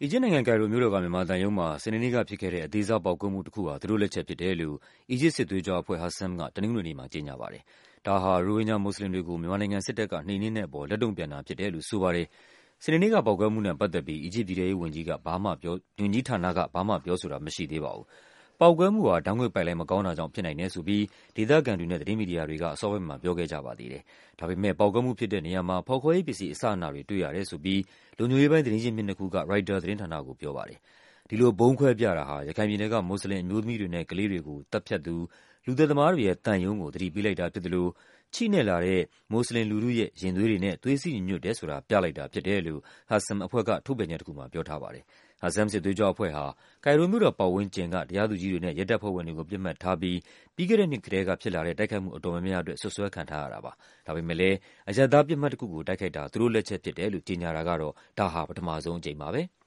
အီဂျစ်နိုင်ငံကိုင်ရိုမြို့တော်ကမြန်မာသံရုံးမှာစနေနေ့ကဖြစ်ခဲ့တဲ့အသေးစားပေါက်ကွဲမှုတစ်ခုဟာသူတို့လက်ချက်ဖြစ်တယ်လို့အီဂျစ်စစ်သွေးကြွအဖွဲ့ HASM ကတနင်္ဂနွေနေ့မှာကြေညာပါတယ်။ဒါဟာရိုဟင်ဂျာမွတ်ဆလင်တွေကိုမြန်မာနိုင်ငံစစ်တပ်ကနှိမ်နင်းတဲ့အပေါ်လက်တုံ့ပြန်တာဖြစ်တယ်လို့ဆိုပါတယ်။စနေနေ့ကပေါက်ကွဲမှုနဲ့ပတ်သက်ပြီးအီဂျစ်ပြည်ထဲရေးဝန်ကြီးဌာနကဘာမှပြောဆိုတာမရှိသေးပါဘူး။ပေါက်ကွဲမှုဟာဓာတ်ငွေ့ပိုက်လိုင်းမကောင်းတာကြောင့်ဖြစ်နိုင်တယ်ဆိုပြီးဒေသခံတွေနဲ့သတင်းမီဒီယာတွေကအစောပိုင်းမှာပြောခဲ့ကြပါသေးတယ်။ဒါပေမဲ့ပေါက်ကွဲမှုဖြစ်တဲ့နေရာမှာဖောက်ခွဲရေးပစ္စည်းအစအနတွေတွေ့ရတယ်ဆိုပြီးလုံခြုံရေးပိုင်းသတင်းရင်းမြစ်နှစ်ခုက ရိုက်တာသတင်းဌာနကိုပြောပါတယ်။ဒီလိုဗုံးခွဲပြတာဟာရခိုင်ပြည်နယ်ကမွတ်ဆလင်အမျိုးသမီးတွေနဲ့ကလေးတွေကိုသတ်ဖြတ်သူလူသတ်သမားတွေရဲ့သံရုံးကိုသတိပေးလိုက်တာဖြစ်သလိုချိနဲ့လာတဲ့မွတ်ဆလင်လူထုရဲ့ရင်သွေးတွေနဲ့သွေးစည်းညီညွတ်တယ်ဆိုတာပြလိုက်တာဖြစ်တယ်လို့ HASM အဖွဲ့ကထုတ်ပြန်ချက်တစ်ခုမှာပြောထားပါတယ်။ HASM စစ်သွေးကြွအဖွဲ့ဟာကိုင်ရိုမြို့တော်ပတ်ဝန်းကျင်ကတရားသူကြီးတွေနဲ့ရဲတပ်ဖွဲ့ဝင်တွေကိုပစ်မှတ်ထားပြီးပြီးခဲ့တဲ့နှစ်ကတည်းကဖြစ်လာတဲ့တိုက်ခိုက်မှုအတော်များများအတွက်စွပ်စွဲခံထားရတာပါ။ဒါပေမဲ့လည်းအရပ်သားပစ်မှတ်တစ်ခုကိုတိုက်ခိုက်တာသူတို့လက်ချက်ဖြစ်တယ်လို့ကြေညာတာကတော့ဒါဟာပထမဆုံးအကြိမ်ပါပဲ။